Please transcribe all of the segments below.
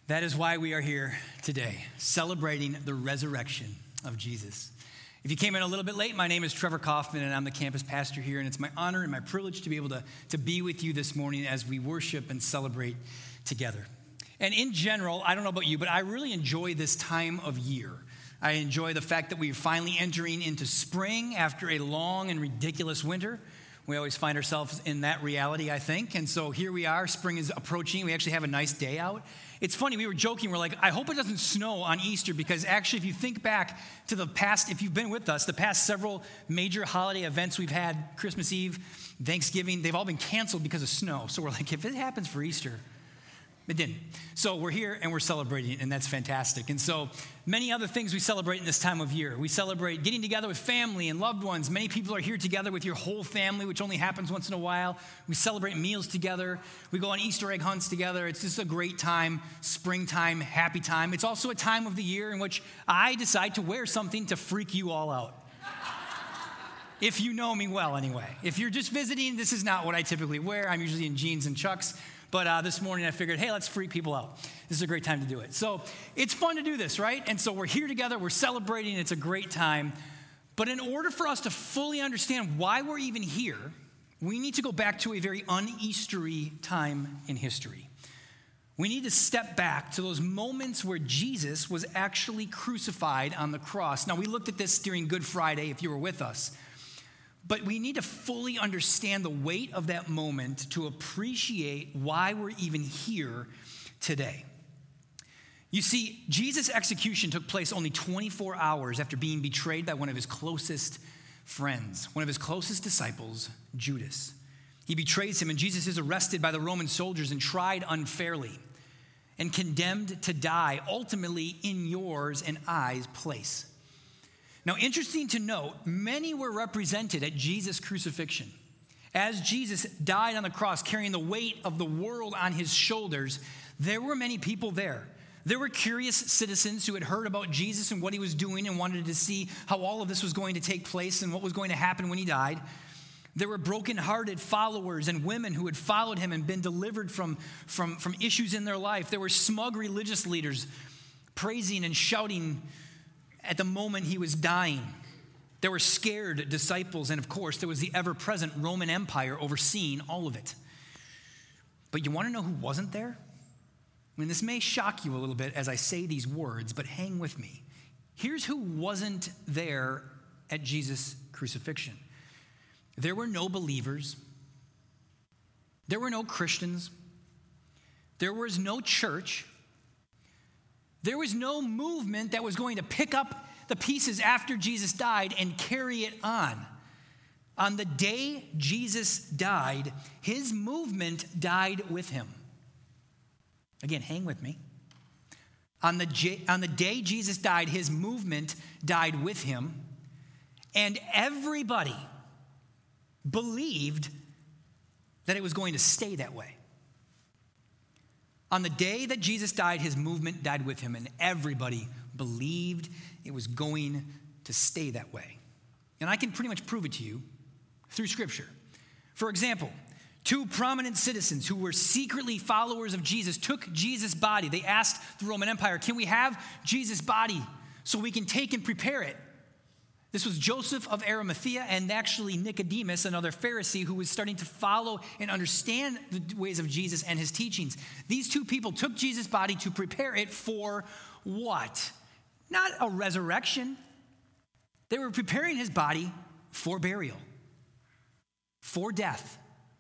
That is why we are here today, celebrating the resurrection of Jesus. If you came in a little bit late, my name is Trevor Kaufman, and I'm the campus pastor here, and it's my honor and my privilege to be able to be with you this morning as we worship and celebrate together. And in general, I don't know about you, but I really enjoy this time of year. I enjoy the fact that we're finally entering into spring after a long and ridiculous winter. We always find ourselves in that reality, I think. And so here we are, spring is approaching. We actually have a nice day out. It's funny, we were joking, we're like, I hope it doesn't snow on Easter, because actually if you think back to the past, if you've been with us, the past several major holiday events we've had, Christmas Eve, Thanksgiving, they've all been canceled because of snow. So we're like, if it happens for Easter, it didn't. So we're here and we're celebrating, and that's fantastic. And so many other things we celebrate in this time of year. We celebrate getting together with family and loved ones. Many people are here together with your whole family, which only happens once in a while. We celebrate meals together. We go on Easter egg hunts together. It's just a great time, springtime, happy time. It's also a time of the year in which I decide to wear something to freak you all out. If you know me well, anyway. If you're just visiting, this is not what I typically wear. I'm usually in jeans and chucks. But this morning I figured, hey, let's freak people out. This is a great time to do it. So it's fun to do this, right? And so we're here together, we're celebrating, it's a great time. But in order for us to fully understand why we're even here, we need to go back to a very un-Eastery time in history. We need to step back to those moments where Jesus was actually crucified on the cross. Now, we looked at this during Good Friday, if you were with us. But we need to fully understand the weight of that moment to appreciate why we're even here today. You see, Jesus' execution took place only 24 hours after being betrayed by one of his closest friends, one of his closest disciples, Judas. He betrays him, and Jesus is arrested by the Roman soldiers and tried unfairly and condemned to die, ultimately in yours and I's place. Now, interesting to note, many were represented at Jesus' crucifixion. As Jesus died on the cross, carrying the weight of the world on his shoulders, there were many people there. There were curious citizens who had heard about Jesus and what he was doing and wanted to see how all of this was going to take place and what was going to happen when he died. There were broken-hearted followers and women who had followed him and been delivered from issues in their life. There were smug religious leaders praising and shouting at the moment he was dying. There were scared disciples, and of course, there was the ever-present Roman Empire overseeing all of it. But you want to know who wasn't there? I mean, this may shock you a little bit as I say these words, but hang with me. Here's who wasn't there at Jesus' crucifixion. There were no believers. There were no Christians. There was no church. There was no movement that was going to pick up the pieces after Jesus died and carry it on. On the day Jesus died, his movement died with him. Again, hang with me. On the day Jesus died, his movement died with him, and everybody believed that it was going to stay that way. On the day that Jesus died, his movement died with him, and everybody believed it was going to stay that way. And I can pretty much prove it to you through Scripture. For example, two prominent citizens who were secretly followers of Jesus took Jesus' body. They asked the Roman Empire, can we have Jesus' body so we can take and prepare it? This was Joseph of Arimathea and actually Nicodemus, another Pharisee who was starting to follow and understand the ways of Jesus and his teachings. These two people took Jesus' body to prepare it for what? Not a resurrection. They were preparing his body for burial, for death,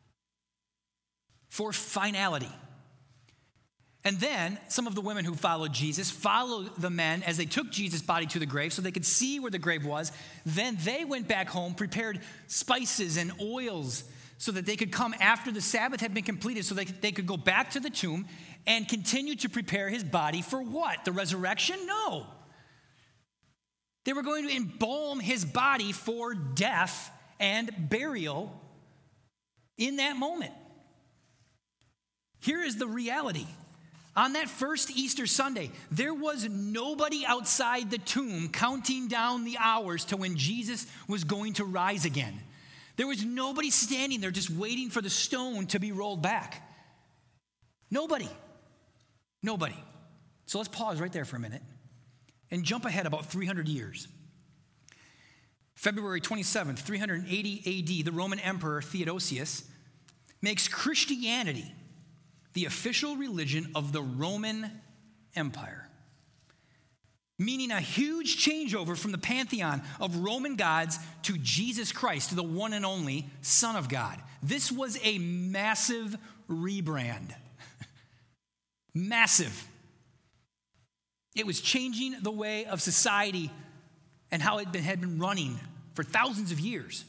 for finality. And then some of the women who followed Jesus followed the men as they took Jesus' body to the grave so they could see where the grave was. Then they went back home, prepared spices and oils so that they could come after the Sabbath had been completed so they could go back to the tomb and continue to prepare his body for what? The resurrection? No. They were going to embalm his body for death and burial in that moment. Here is the reality. On that first Easter Sunday, there was nobody outside the tomb counting down the hours to when Jesus was going to rise again. There was nobody standing there just waiting for the stone to be rolled back. Nobody. So let's pause right there for a minute and jump ahead about 300 years. February 27th, 380 AD, the Roman Emperor Theodosius makes Christianity the official religion of the Roman Empire, meaning a huge changeover from the pantheon of Roman gods to Jesus Christ, the one and only Son of God. This was a massive rebrand. Massive. It was changing the way of society and how it had been running for thousands of years.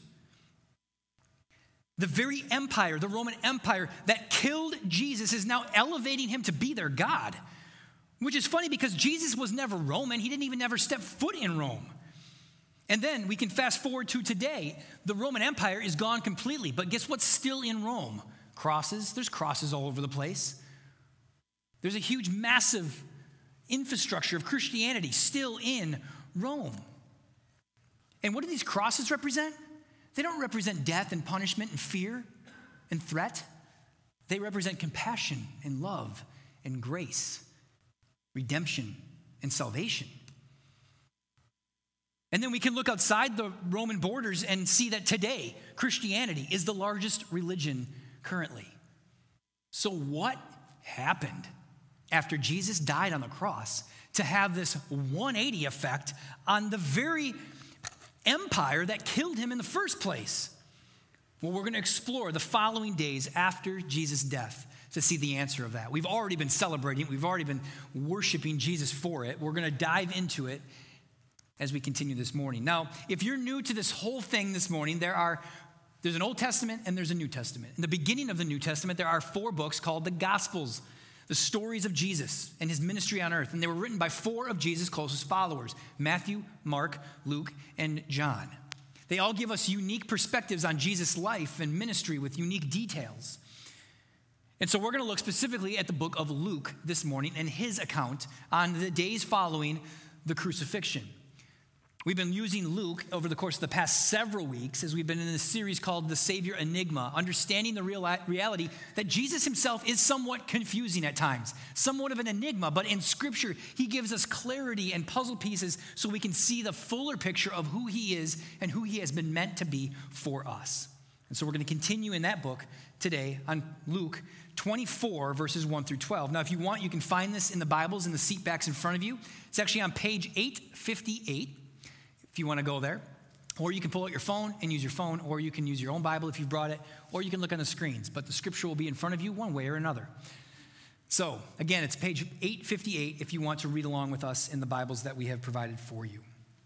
The very empire, the Roman Empire that killed Jesus, is now elevating him to be their God. Which is funny because Jesus was never Roman. He didn't even ever step foot in Rome. And then we can fast forward to today. The Roman Empire is gone completely. But guess what's still in Rome? Crosses. There's crosses all over the place. There's a huge, massive infrastructure of Christianity still in Rome. And what do these crosses represent? They don't represent death and punishment and fear and threat. They represent compassion and love and grace, redemption and salvation. And then we can look outside the Roman borders and see that today Christianity is the largest religion currently. So what happened after Jesus died on the cross to have this 180 effect on the very empire that killed him in the first place? Well, we're going to explore the following days after Jesus' death to see the answer of that. We've already been celebrating it. We've already been worshiping Jesus for it. We're going to dive into it as we continue this morning. Now, if you're new to this whole thing this morning, there's an Old Testament and there's a New Testament. In the beginning of the New Testament, there are 4 books called the Gospels, the stories of Jesus and his ministry on earth. And they were written by 4 of Jesus' closest followers, Matthew, Mark, Luke, and John. They all give us unique perspectives on Jesus' life and ministry with unique details. And so we're going to look specifically at the book of Luke this morning and his account on the days following the crucifixion. We've been using Luke over the course of the past several weeks as we've been in this series called The Savior Enigma, understanding the reality that Jesus himself is somewhat confusing at times, somewhat of an enigma, but in Scripture, he gives us clarity and puzzle pieces so we can see the fuller picture of who he is and who he has been meant to be for us. And so we're going to continue in that book today on Luke 24, verses 1 through 12. Now, if you want, you can find this in the Bibles in the seat backs in front of you. It's actually on page 858. If you want to go there, or you can pull out your phone and use your phone, or you can use your own Bible if you've brought it, or you can look on the screens, but the scripture will be in front of you one way or another. So, again, it's page 858 if you want to read along with us in the Bibles that we have provided for you.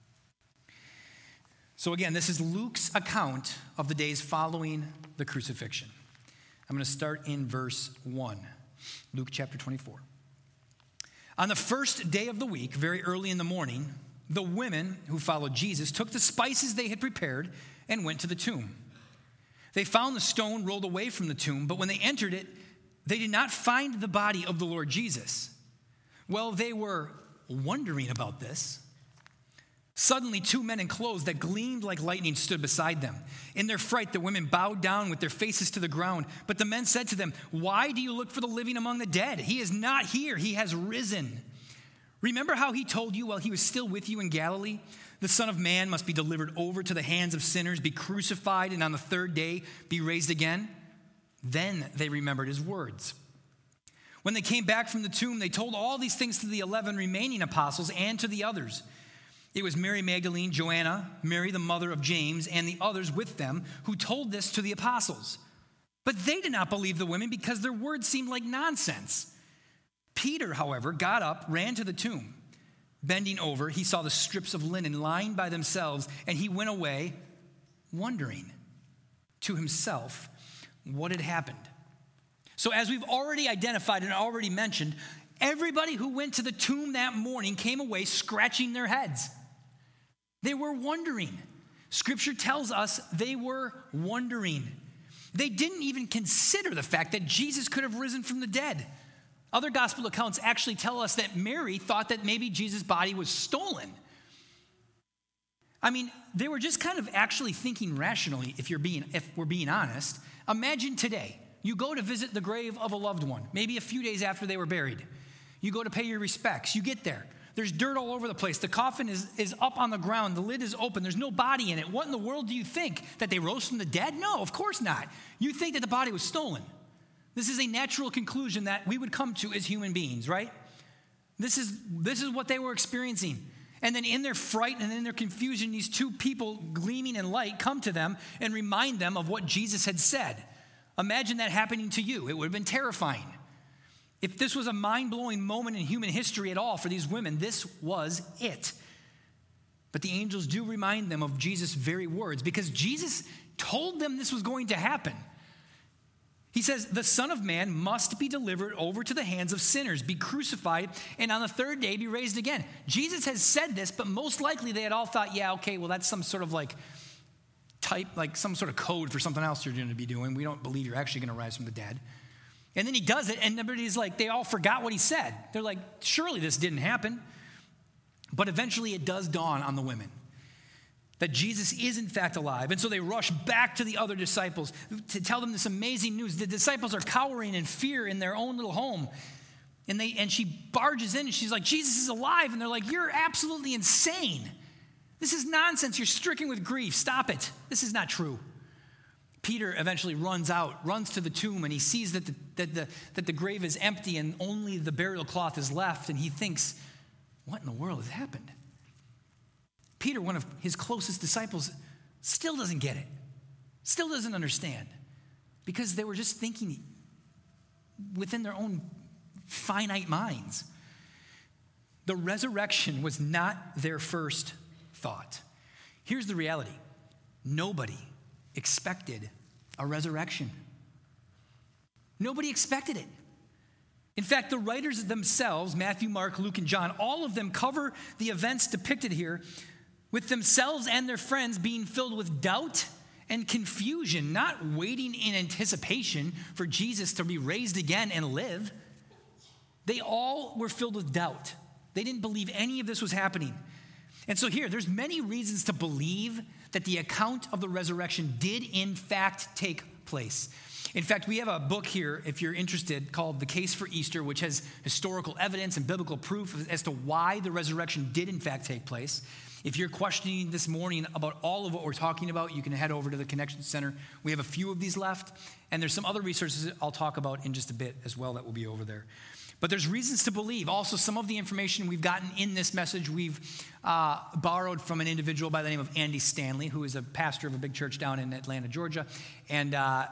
So again, this is Luke's account of the days following the crucifixion. I'm going to start in verse 1, Luke chapter 24. On the first day of the week, very early in the morning, the women who followed Jesus took the spices they had prepared and went to the tomb. They found the stone rolled away from the tomb, but when they entered it, they did not find the body of the Lord Jesus. Well, they were wondering about this. Suddenly, 2 men in clothes that gleamed like lightning stood beside them. In their fright, the women bowed down with their faces to the ground. But the men said to them, "Why do you look for the living among the dead? He is not here. He has risen. Remember how he told you while he was still with you in Galilee? The Son of Man must be delivered over to the hands of sinners, be crucified, and on the 3rd day be raised again." Then they remembered his words. When they came back from the tomb, they told all these things to the 11 remaining apostles and to the others. It was Mary Magdalene, Joanna, Mary the mother of James, and the others with them who told this to the apostles. But they did not believe the women because their words seemed like nonsense. Peter, however, got up, ran to the tomb. Bending over, he saw the strips of linen lying by themselves, and he went away wondering to himself what had happened. So as we've already identified and already mentioned, everybody who went to the tomb that morning came away scratching their heads. They were wondering. Scripture tells us they were wondering. They didn't even consider the fact that Jesus could have risen from the dead. Other gospel accounts actually tell us that Mary thought that maybe Jesus' body was stolen. I mean, they were just kind of actually thinking rationally, if we're being honest. Imagine today, you go to visit the grave of a loved one, maybe a few days after they were buried. You go to pay your respects. You get there. There's dirt all over the place. The coffin is up on the ground. The lid is open. There's no body in it. What in the world do you think? That they rose from the dead? No, of course not. You think that the body was stolen. This is a natural conclusion that we would come to as human beings, right? This is what they were experiencing. And then in their fright and in their confusion, these two people gleaming in light come to them and remind them of what Jesus had said. Imagine that happening to you. It would have been terrifying. If this was a mind-blowing moment in human history at all for these women, this was it. But the angels do remind them of Jesus' very words because Jesus told them this was going to happen. He says, the Son of Man must be delivered over to the hands of sinners, be crucified, and on the third day be raised again. Jesus has said this, but most likely they had all thought, yeah, okay, well, that's some sort of some sort of code for something else you're going to be doing. We don't believe you're actually going to rise from the dead. And then he does it, and everybody's like, they all forgot what he said. They're like, surely this didn't happen. But eventually it does dawn on the women that Jesus is in fact alive. And so they rush back to the other disciples to tell them this amazing news. The disciples are cowering in fear in their own little home. And she barges in and she's like, Jesus is alive. And they're like, you're absolutely insane. This is nonsense. You're stricken with grief. Stop it. This is not true. Peter eventually runs to the tomb, and he sees that the grave is empty and only the burial cloth is left. And he thinks, what in the world has happened? Peter, one of his closest disciples, still doesn't get it, still doesn't understand, because they were just thinking within their own finite minds. The resurrection was not their first thought. Here's the reality. Nobody expected a resurrection. Nobody expected it. In fact, the writers themselves, Matthew, Mark, Luke, and John, all of them cover the events depicted here with themselves and their friends being filled with doubt and confusion, not waiting in anticipation for Jesus to be raised again and live. They all were filled with doubt. They didn't believe any of this was happening. And so there's many reasons to believe that the account of the resurrection did in fact take place. In fact, we have a book here, if you're interested, called The Case for Easter, which has historical evidence and biblical proof as to why the resurrection did in fact take place. If you're questioning this morning about all of what we're talking about, you can head over to the Connection Center. We have a few of these left, and there's some other resources I'll talk about in just a bit as well that will be over there. But there's reasons to believe. Also, some of the information we've gotten in this message, we've borrowed from an individual by the name of Andy Stanley, who is a pastor of a big church down in Atlanta, Georgia. And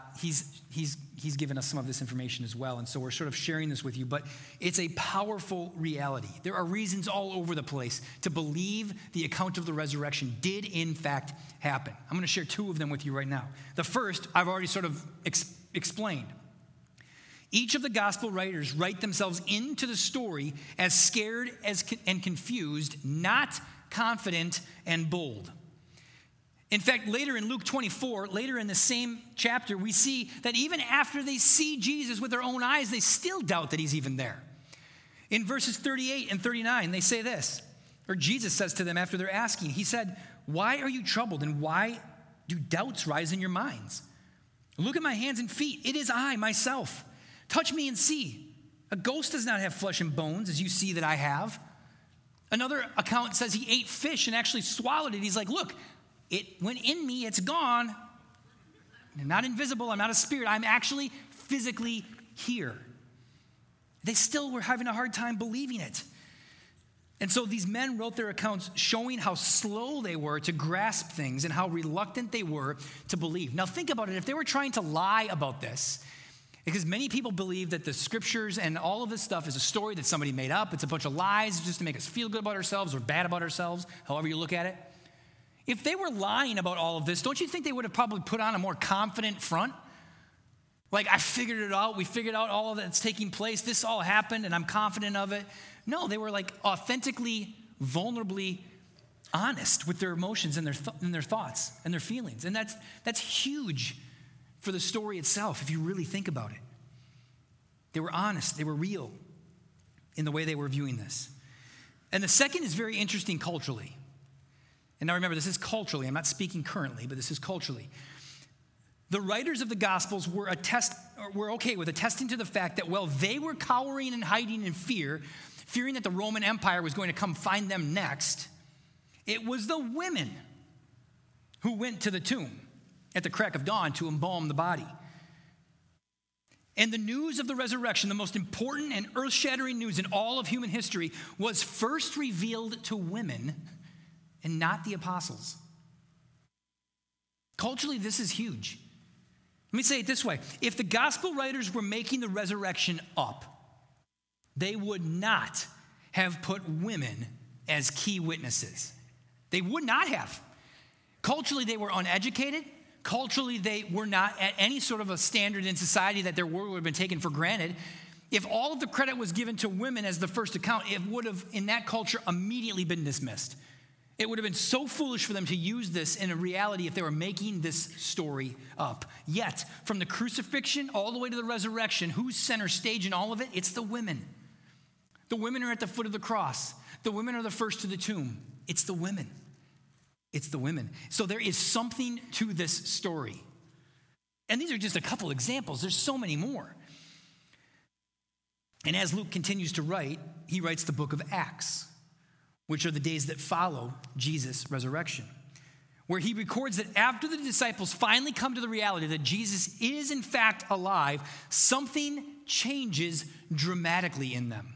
he's given us some of this information as well. And so we're sort of sharing this with you. But it's a powerful reality. There are reasons all over the place to believe the account of the resurrection did in fact happen. I'm going to share two of them with you right now. The first, I've already sort of explained. Each of the gospel writers write themselves into the story as scared and confused, not confident and bold. In fact, later in Luke 24, later in the same chapter, we see that even after they see Jesus with their own eyes, they still doubt that he's even there. In verses 38 and 39, they say this, or Jesus says to them after they're asking, he said, "Why are you troubled, and why do doubts rise in your minds? Look at my hands and feet. It is I, myself. Touch me and see. A ghost does not have flesh and bones, as you see that I have." Another account says he ate fish and actually swallowed it. He's like, look, it went in me, it's gone. I'm not invisible, I'm not a spirit. I'm actually physically here. They still were having a hard time believing it. And so these men wrote their accounts showing how slow they were to grasp things and how reluctant they were to believe. Now think about it. If they were trying to lie about this, because many people believe that the scriptures and all of this stuff is a story that somebody made up. It's a bunch of lies just to make us feel good about ourselves or bad about ourselves, however you look at it. If they were lying about all of this, don't you think they would have probably put on a more confident front? Like, I figured it out. We figured out all of that's taking place. This all happened, and I'm confident of it. No, they were like authentically, vulnerably honest with their emotions and their thoughts and their feelings. And that's huge for the story itself, if you really think about it. They were honest. They were real in the way they were viewing this. And the second is very interesting culturally. And now remember, this is culturally. I'm not speaking currently, but this is culturally. the writers of the Gospels were okay with attesting to the fact that while they were cowering and hiding in fear, fearing that the Roman Empire was going to come find them next, it was the women who went to the tomb at the crack of dawn to embalm the body. And the news of the resurrection, the most important and earth-shattering news in all of human history, was first revealed to women and not the apostles. Culturally, this is huge. Let me say it this way. If the gospel writers were making the resurrection up, they would not have put women as key witnesses. They would not have. Culturally, they were uneducated. Culturally, they were not at any sort of a standard in society that their word would have been taken for granted. If all of the credit was given to women as the first account, it would have, in that culture, immediately been dismissed. It would have been so foolish for them to use this in a reality if they were making this story up. Yet, from the crucifixion all the way to the resurrection, who's center stage in all of it? It's the women. The women are at the foot of the cross. The women are the first to the tomb. It's the women. It's the women. So there is something to this story. And these are just a couple examples. There's so many more. And as Luke continues to write, he writes the book of Acts, which are the days that follow Jesus' resurrection, where he records that after the disciples finally come to the reality that Jesus is in fact alive, something changes dramatically in them.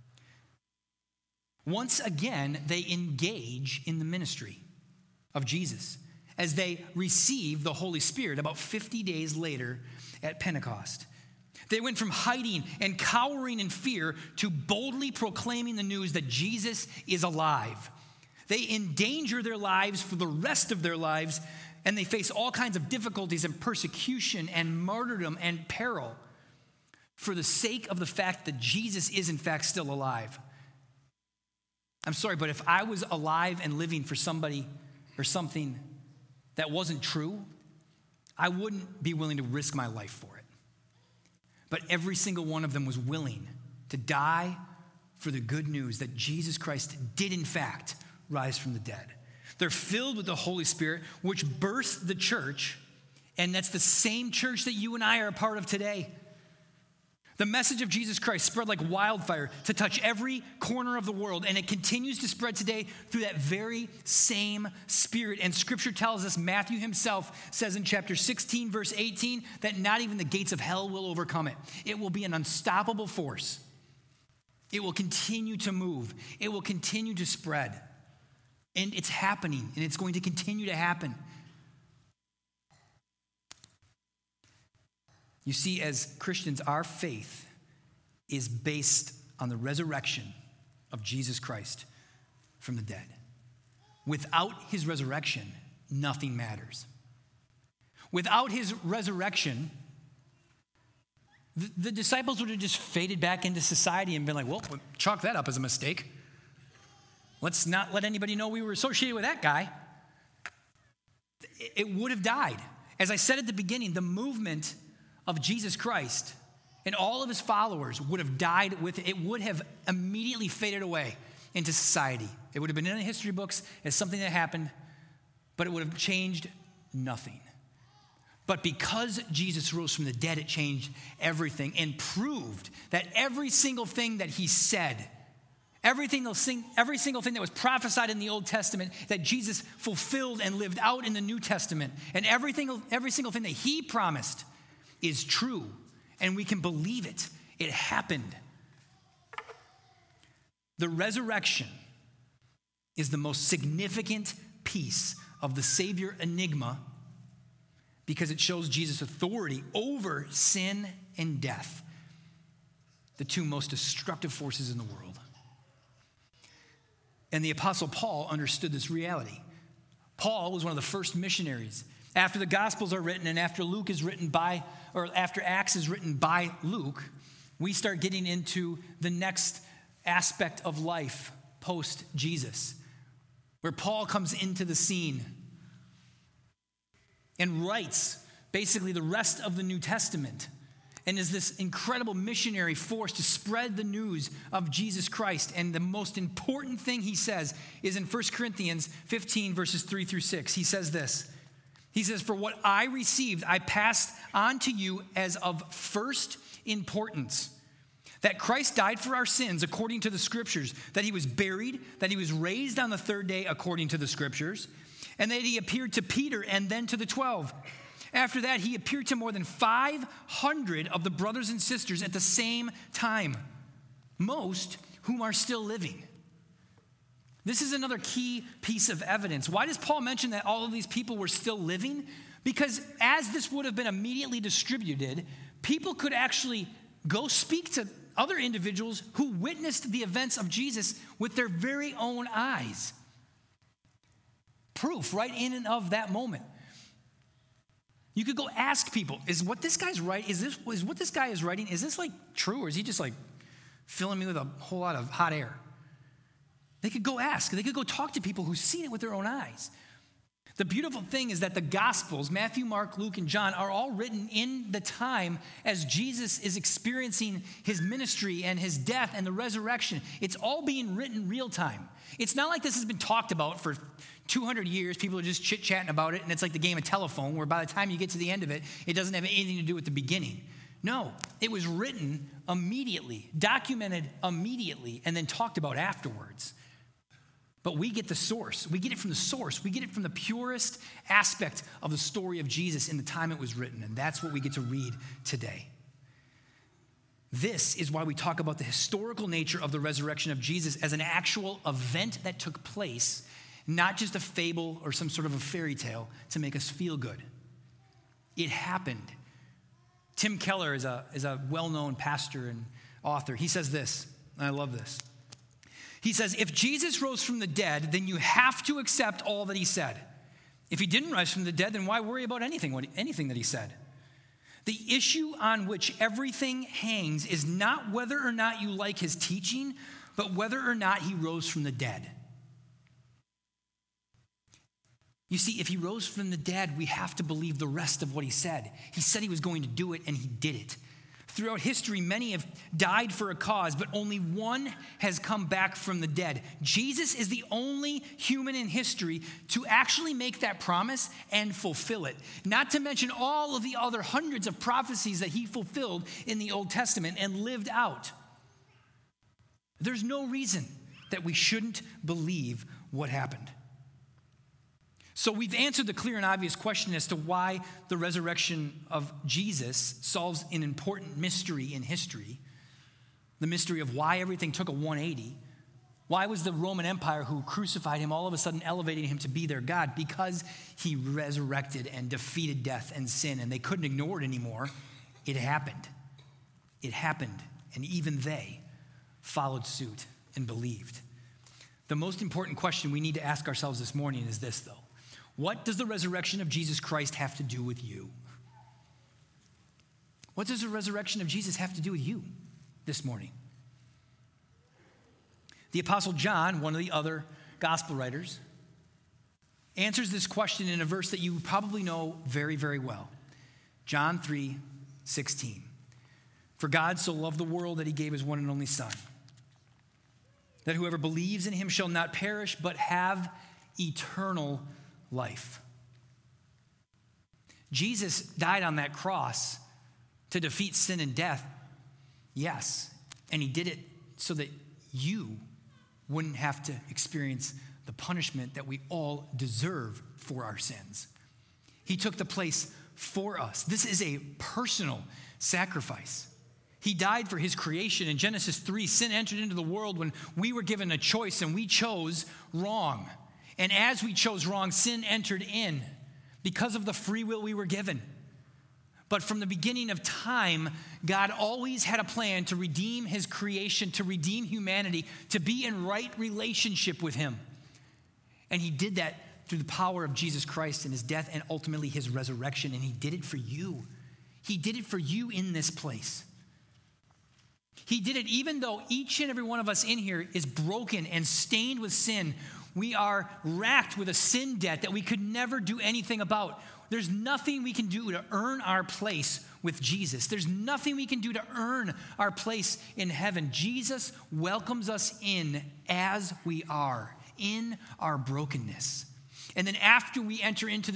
Once again, they engage in the ministry of Jesus as they receive the Holy Spirit about 50 days later at Pentecost. They went from hiding and cowering in fear to boldly proclaiming the news that Jesus is alive. They endanger their lives for the rest of their lives, and they face all kinds of difficulties and persecution and martyrdom and peril for the sake of the fact that Jesus is in fact still alive. I'm sorry, but if I was alive and living for somebody or something that wasn't true, I wouldn't be willing to risk my life for it. But every single one of them was willing to die for the good news that Jesus Christ did in fact rise from the dead. They're filled with the Holy Spirit, which birthed the church, and that's the same church that you and I are a part of today. The message of Jesus Christ spread like wildfire to touch every corner of the world, and it continues to spread today through that very same Spirit. And Scripture tells us, Matthew himself says in chapter 16, verse 18, that not even the gates of hell will overcome it. It will be an unstoppable force. It will continue to move. It will continue to spread. And it's happening, and it's going to continue to happen. You see, as Christians, our faith is based on the resurrection of Jesus Christ from the dead. Without his resurrection, nothing matters. Without his resurrection, the disciples would have just faded back into society and been like, well, chalk that up as a mistake. Let's not let anybody know we were associated with that guy. It would have died. As I said at the beginning, the movement of Jesus Christ and all of his followers would have died with it. It would have immediately faded away into society. It would have been in the history books as something that happened, but it would have changed nothing. But because Jesus rose from the dead, it changed everything and proved that every single thing that he said, every single thing that was prophesied in the Old Testament that Jesus fulfilled and lived out in the New Testament, and every single thing that he promised is true, and we can believe it. It happened. The resurrection is the most significant piece of the Savior enigma because it shows Jesus' authority over sin and death, the two most destructive forces in the world. And the Apostle Paul understood this reality. Paul was one of the first missionaries. After the Gospels are written and after after Acts is written by Luke, we start getting into the next aspect of life post-Jesus, where Paul comes into the scene and writes basically the rest of the New Testament and is this incredible missionary force to spread the news of Jesus Christ. And the most important thing he says is in 1 Corinthians 15, verses 3 through 6. He says this: He says, for what I received, I passed on to you as of first importance, that Christ died for our sins according to the Scriptures, that he was buried, that he was raised on the third day according to the Scriptures, and that he appeared to Peter and then to the 12. After that, he appeared to more than 500 of the brothers and sisters at the same time, most whom are still living. This is another key piece of evidence. Why does Paul mention that all of these people were still living? Because as this would have been immediately distributed, people could actually go speak to other individuals who witnessed the events of Jesus with their very own eyes. Proof right in and of that moment. You could go ask people, is what this guy's right? Is what this guy is writing, is this like true, or is he just like filling me with a whole lot of hot air? They could go ask. They could go talk to people who've seen it with their own eyes. The beautiful thing is that the Gospels, Matthew, Mark, Luke, and John, are all written in the time as Jesus is experiencing his ministry and his death and the resurrection. It's all being written real time. It's not like this has been talked about for 200 years. People are just chit-chatting about it, and it's like the game of telephone, where by the time you get to the end of it, it doesn't have anything to do with the beginning. No, it was written immediately, documented immediately, and then talked about afterwards. But we get the source. We get it from the source. We get it from the purest aspect of the story of Jesus in the time it was written. And that's what we get to read today. This is why we talk about the historical nature of the resurrection of Jesus as an actual event that took place, not just a fable or some sort of a fairy tale to make us feel good. It happened. Tim Keller is a well-known pastor and author. He says this, and I love this. He says, if Jesus rose from the dead, then you have to accept all that he said. If he didn't rise from the dead, then why worry about anything that he said? The issue on which everything hangs is not whether or not you like his teaching, but whether or not he rose from the dead. You see, if he rose from the dead, we have to believe the rest of what he said. He said he was going to do it, and he did it. Throughout history, many have died for a cause, but only one has come back from the dead. Jesus is the only human in history to actually make that promise and fulfill it. Not to mention all of the other hundreds of prophecies that he fulfilled in the Old Testament and lived out. There's no reason that we shouldn't believe what happened. So we've answered the clear and obvious question as to why the resurrection of Jesus solves an important mystery in history. The mystery of why everything took a 180. Why was the Roman Empire who crucified him all of a sudden elevating him to be their God? Because he resurrected and defeated death and sin, and they couldn't ignore it anymore. It happened. It happened, and even they followed suit and believed. The most important question we need to ask ourselves this morning is this, though. What does the resurrection of Jesus Christ have to do with you? What does the resurrection of Jesus have to do with you this morning? The Apostle John, one of the other gospel writers, answers this question in a verse that you probably know very, very well. John 3:16. For God so loved the world that he gave his one and only Son, that whoever believes in him shall not perish but have eternal life. Jesus died on that cross to defeat sin and death, yes, and he did it so that you wouldn't have to experience the punishment that we all deserve for our sins. He took the place for us. This is a personal sacrifice. He died for his creation. In Genesis 3, sin entered into the world when we were given a choice and we chose wrong. And as we chose wrong, sin entered in because of the free will we were given. But from the beginning of time, God always had a plan to redeem his creation, to redeem humanity, to be in right relationship with him. And he did that through the power of Jesus Christ and his death and ultimately his resurrection. And he did it for you. He did it for you in this place. He did it even though each and every one of us in here is broken and stained with sin. We are racked with a sin debt that we could never do anything about. There's nothing we can do to earn our place with Jesus. There's nothing we can do to earn our place in heaven. Jesus welcomes us in as we are, in our brokenness. And then after we enter into this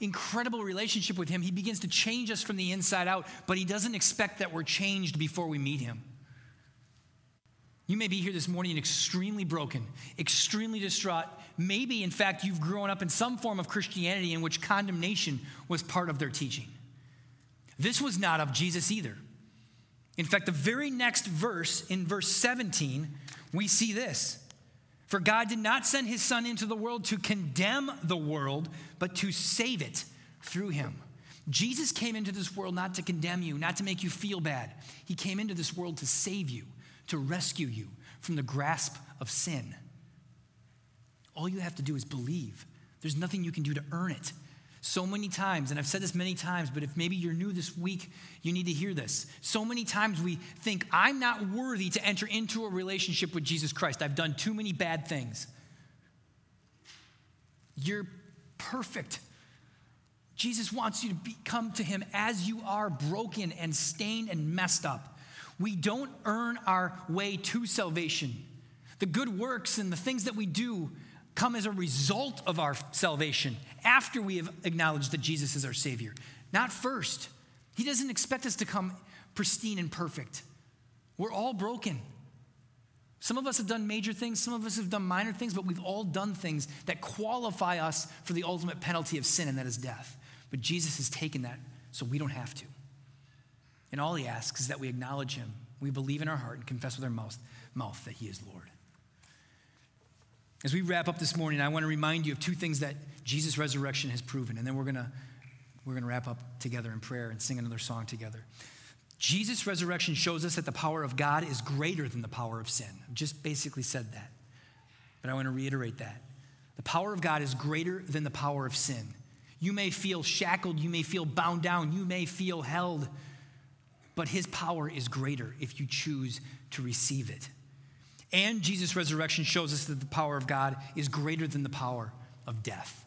incredible relationship with him. He begins to change us from the inside out, but he doesn't expect that we're changed before we meet him. You may be here this morning extremely broken, extremely distraught. Maybe, in fact, you've grown up in some form of Christianity in which condemnation was part of their teaching. This was not of Jesus either. In fact, the very next verse, in verse 17, we see this. For God did not send his Son into the world to condemn the world, but to save it through him. Jesus came into this world not to condemn you, not to make you feel bad. He came into this world to save you, to rescue you from the grasp of sin. All you have to do is believe. There's nothing you can do to earn it. So many times, and I've said this many times, but if maybe you're new this week, you need to hear this. So many times we think, I'm not worthy to enter into a relationship with Jesus Christ. I've done too many bad things. You're perfect. Jesus wants you to come to him as you are, broken and stained and messed up. We don't earn our way to salvation. The good works and the things that we do come as a result of our salvation after we have acknowledged that Jesus is our Savior, not first. He doesn't expect us to come pristine and perfect. We're all broken. Some of us have done major things, some of us have done minor things, but we've all done things that qualify us for the ultimate penalty of sin, and that is death. But Jesus has taken that so we don't have to. And all he asks is that we acknowledge him, we believe in our heart, and confess with our mouth that he is Lord. As we wrap up this morning, I want to remind you of two things that Jesus' resurrection has proven, and then we're going to wrap up together in prayer and sing another song together. Jesus' resurrection shows us that the power of God is greater than the power of sin. I've just basically said that, but I want to reiterate that. The power of God is greater than the power of sin. You may feel shackled, you may feel bound down, you may feel held, but his power is greater if you choose to receive it. And Jesus' resurrection shows us that the power of God is greater than the power of death.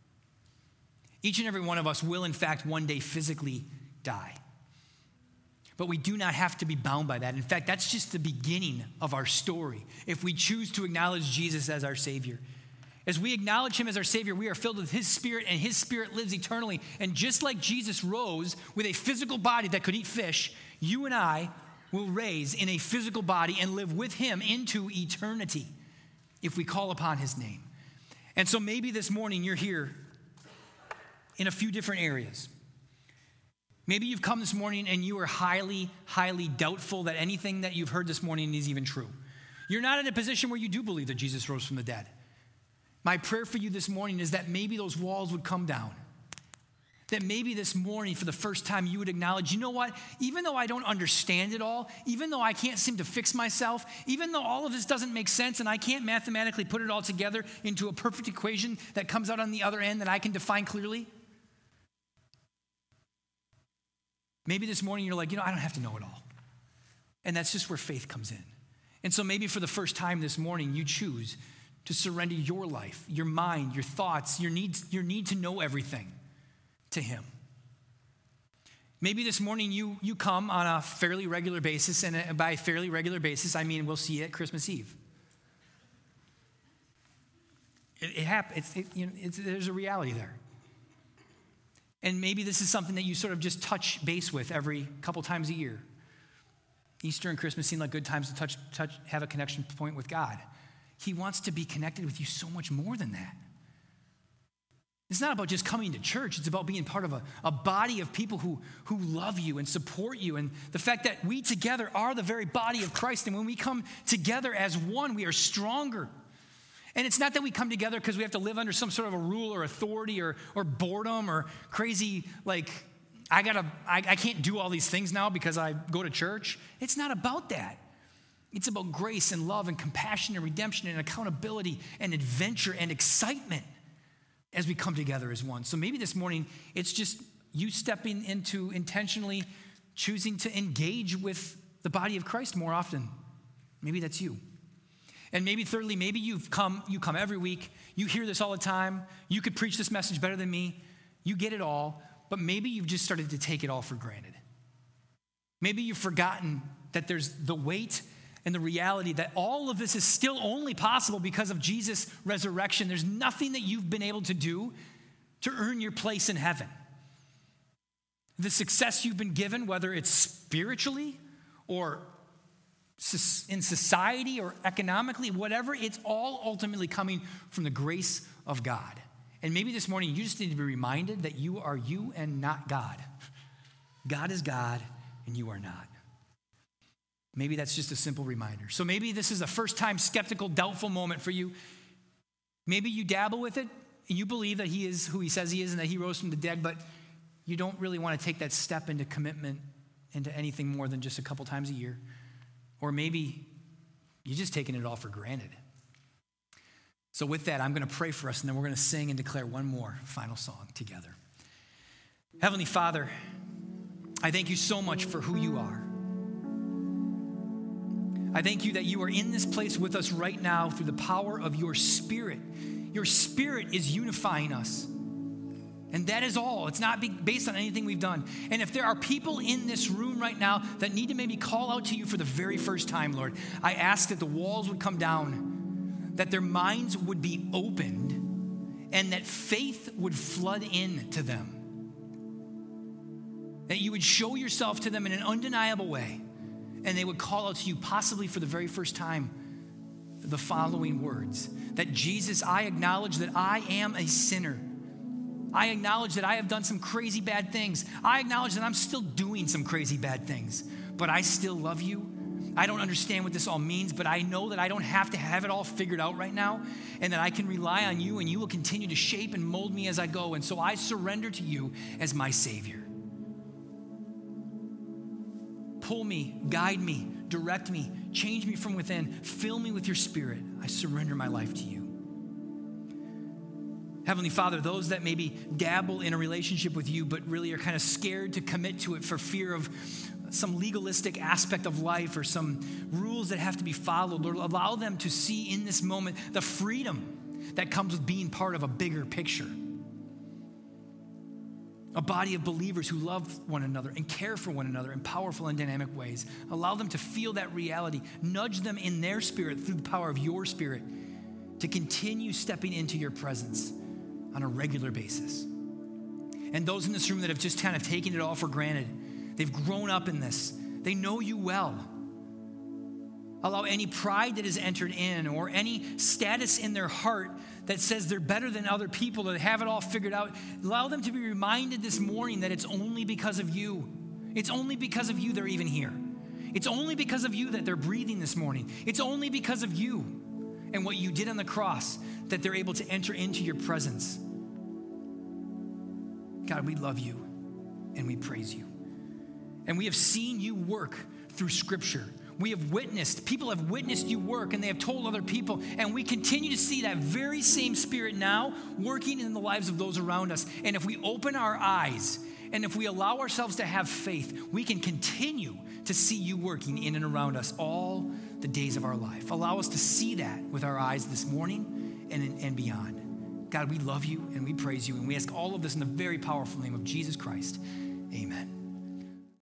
Each and every one of us will, in fact, one day physically die. But we do not have to be bound by that. In fact, that's just the beginning of our story if we choose to acknowledge Jesus as our Savior. As we acknowledge him as our Savior, we are filled with his Spirit, and his Spirit lives eternally. And just like Jesus rose with a physical body that could eat fish, you and I will raise in a physical body and live with him into eternity if we call upon his name. And so maybe this morning you're here in a few different areas. Maybe you've come this morning and you are highly, highly doubtful that anything that you've heard this morning is even true. You're not in a position where you do believe that Jesus rose from the dead. My prayer for you this morning is that maybe those walls would come down. That maybe this morning, for the first time, you would acknowledge, you know what? Even though I don't understand it all, even though I can't seem to fix myself, even though all of this doesn't make sense and I can't mathematically put it all together into a perfect equation that comes out on the other end that I can define clearly, maybe this morning you're like, I don't have to know it all. And that's just where faith comes in. And so maybe for the first time this morning, you choose to surrender your life, your mind, your thoughts, your need to know everything to him. Maybe this morning you come on a fairly regular basis, and by fairly regular basis, I mean we'll see you at Christmas Eve. It happens. There's a reality there. And maybe this is something that you sort of just touch base with every couple times a year. Easter and Christmas seem like good times to have a connection point with God. He wants to be connected with you so much more than that. It's not about just coming to church. It's about being part of a body of people who love you and support you. And the fact that we together are the very body of Christ. And when we come together as one, we are stronger. And it's not that we come together because we have to live under some sort of a rule or authority or boredom or crazy, like, I can't do all these things now because I go to church. It's not about that. It's about grace and love and compassion and redemption and accountability and adventure and excitement as we come together as one. So maybe this morning, it's just you stepping into intentionally choosing to engage with the body of Christ more often. Maybe that's you. And maybe thirdly, maybe you come every week. You hear this all the time. You could preach this message better than me. You get it all. But maybe you've just started to take it all for granted. Maybe you've forgotten that there's the weight and the reality that all of this is still only possible because of Jesus' resurrection. There's nothing that you've been able to do to earn your place in heaven. The success you've been given, whether it's spiritually or in society or economically, whatever, it's all ultimately coming from the grace of God. And maybe this morning you just need to be reminded that you are you and not God. God is God and you are not. Maybe that's just a simple reminder. So maybe this is a first-time skeptical, doubtful moment for you. Maybe you dabble with it and you believe that he is who he says he is and that he rose from the dead, but you don't really want to take that step into commitment into anything more than just a couple times a year. Or maybe you're just taking it all for granted. So with that, I'm going to pray for us, and then we're going to sing and declare one more final song together. Heavenly Father, I thank you so much for who you are. I thank you that you are in this place with us right now through the power of your Spirit. Your Spirit is unifying us. And that is all. It's not based on anything we've done. And if there are people in this room right now that need to maybe call out to you for the very first time, Lord, I ask that the walls would come down, that their minds would be opened, and that faith would flood into them. That you would show yourself to them in an undeniable way, and they would call out to you, possibly for the very first time, the following words: that Jesus, I acknowledge that I am a sinner. I acknowledge that I have done some crazy bad things. I acknowledge that I'm still doing some crazy bad things, but I still love you. I don't understand what this all means, but I know that I don't have to have it all figured out right now, and that I can rely on you, and you will continue to shape and mold me as I go. And so I surrender to you as my Savior. Pull me, guide me, direct me, change me from within, fill me with your Spirit. I surrender my life to you. Heavenly Father, those that maybe dabble in a relationship with you but really are kind of scared to commit to it for fear of some legalistic aspect of life or some rules that have to be followed, Lord, allow them to see in this moment the freedom that comes with being part of a bigger picture. A body of believers who love one another and care for one another in powerful and dynamic ways. Allow them to feel that reality. Nudge them in their spirit through the power of your Spirit to continue stepping into your presence on a regular basis. And those in this room that have just kind of taken it all for granted, they've grown up in this, they know you well. Allow any pride that is entered in or any status in their heart that says they're better than other people, that have it all figured out, allow them to be reminded this morning that it's only because of you. It's only because of you they're even here. It's only because of you that they're breathing this morning. It's only because of you and what you did on the cross that they're able to enter into your presence. God, we love you and we praise you. And we have seen you work through Scripture. We have witnessed, people have witnessed you work, and they have told other people, and we continue to see that very same Spirit now working in the lives of those around us. And if we open our eyes and if we allow ourselves to have faith, we can continue to see you working in and around us all the days of our life. Allow us to see that with our eyes this morning and beyond. God, we love you and we praise you, and we ask all of this in the very powerful name of Jesus Christ. Amen.